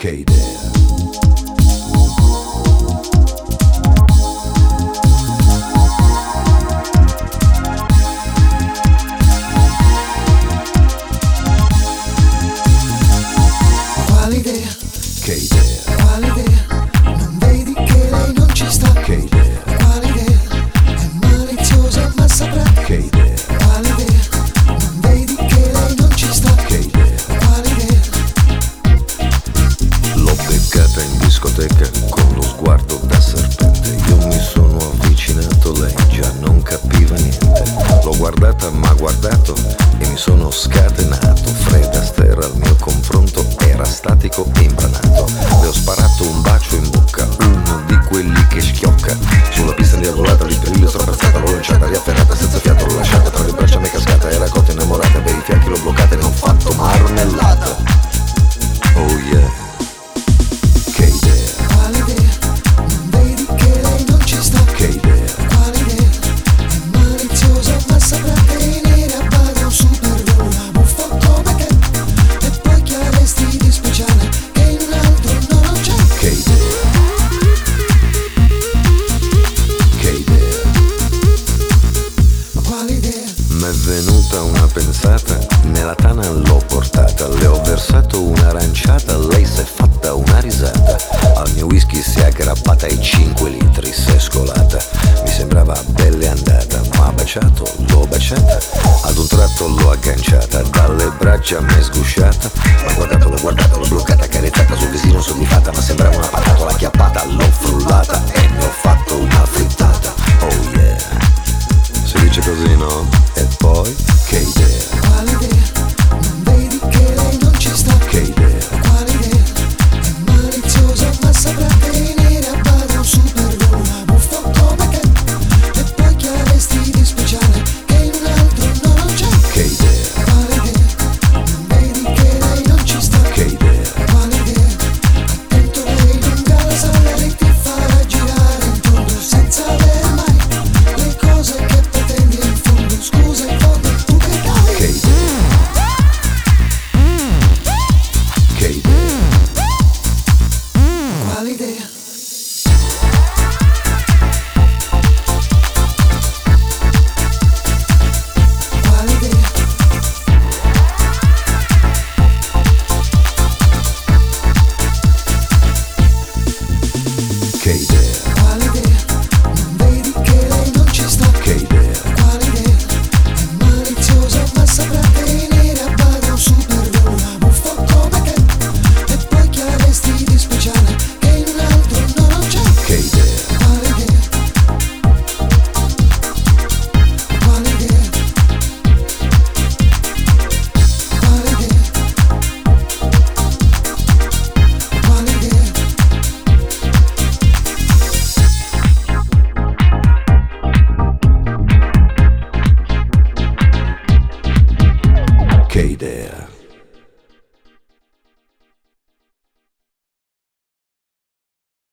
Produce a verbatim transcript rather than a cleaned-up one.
Che idea. Quale idea? Che idea. Quale idea? Non vedi che lei non ci sta? Che idea. Quale idea? È maliziosa ma saprà. Che idea. Quale idea? Non vedi che lei non ci sta? Che idea. Quale idea? L'ho beccata in discoteca con lo sguardo da serpente. Io mi sono avvicinato, lei già non capiva niente. L'ho guardata, m'ha guardato e mi sono scatenato. Fred Astaire al mio confronto era statico e imbranato. Le ho sparato un bacio in bocca, uno di quelli che schiocca. Sulla pista diavolata, lì per lì l'ho strapazzata, l'ho lanciata, riafferrata, senza fiato l'ho lasciata. Tra le braccia mi è cascata, era cotta innamorata. Per i fianchi l'ho bloccata e ne ho fatto marmellata. Oh yeah. Che idea. Quale idea? Non vedi che lei non ci sta? Che idea. Quale idea? È maliziosa ma saprà tenere a bada un super volo, una buffa come te. E poi chiaresti di speciale che in un altro no non c'è. Che idea. Che idea. Ma quale idea? M'è venuta una pensata, nella tana l'ho portata, le ho versato un'aranciata, lei s'è fatta una risata. Al mio whisky si è aggrappata ai cinque litri, s'è scolata. Mi sembrava belle andata, m'ha baciato, l'ho baciata. Ad un tratto l'ho agganciata, dalle braccia m'è sgusciata. M'ha guardato, l'ho guardata, l'ho bloccata, carezzata sul visino soddisfatta. Ma sembrava una patata, l'ho acchiappata, l'ho frullata e ne ho fatto una frittata. Oh yeah. Si dice così, no? E poi? Che idea. Quale idea?